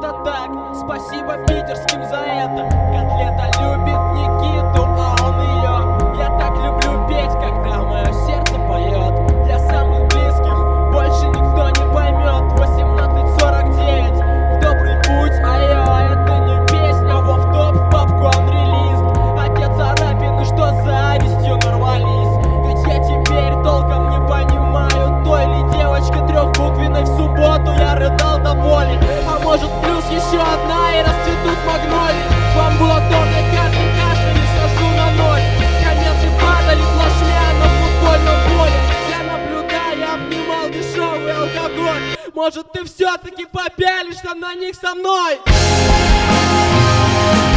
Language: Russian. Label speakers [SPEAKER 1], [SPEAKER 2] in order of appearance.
[SPEAKER 1] это так. Спасибо питерским за это. Котлета любит Никиту, а он ее. Я так люблю петь, когда мое сердце поет. Для самых близких больше никто не поймет. 18:49 в добрый путь, это не песня. Вов топ в папку unreleased. Отец Арапин, и что завистью нарвались. Ведь я теперь толком не понимаю той ли девочки трехбуквенной. В субботу я рыдал до боли. А может плюс еще одна и расцветут магнолии. В амбулаторной каждый кашель не схожу на ноль. Кометы падали плашмя на футбольном поле. Я наблюдая обнимал дешевый алкоголь. Может ты все-таки попялишься на них со мной?